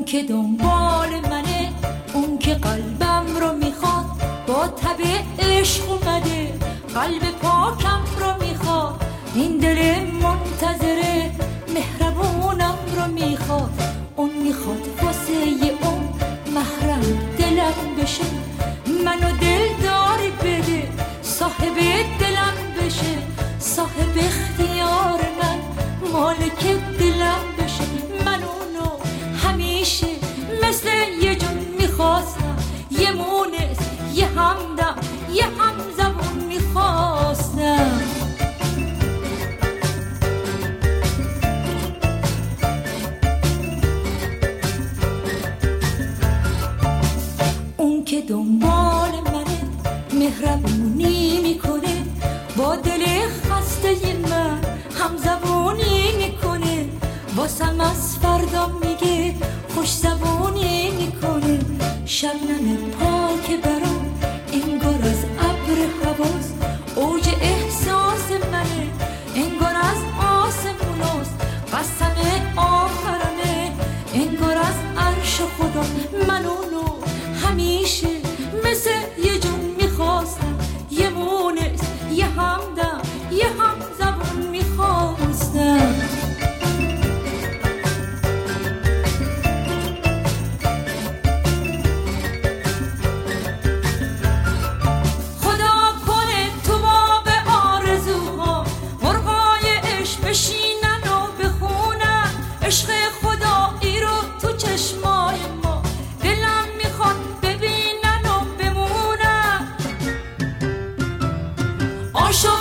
که دنبال منه، اون که قلبم رو میخواد، با تب عشق اومده قلب پاکم رو میخواد. این دل منتظره مهربونم رو میخواد، اون میخواد واسه اون محرم دلم بشه، منو دلداری بده صاحب دلم بشه، صاحب اختیار من مالک دلم بشه. من اونو همیشه مثل یه جون میخواستم، یه مونس یه همدم یه همزبون میخواستم. اون که دنبال منه مهربونی میکنه، با دل خسته من همزبونی میکنه، واسم از فردا میگه خوش زبونی میکنه. شبنم پاک برام انگار از ابر حواس، اوج احساس منه انگار از آسموناست، قسم آخرمه انگار از عرش خدا. من اونو همیشه مثل یه جون میخواستم، یه مونس یه همدم یه همزبون میخواستم. عاشق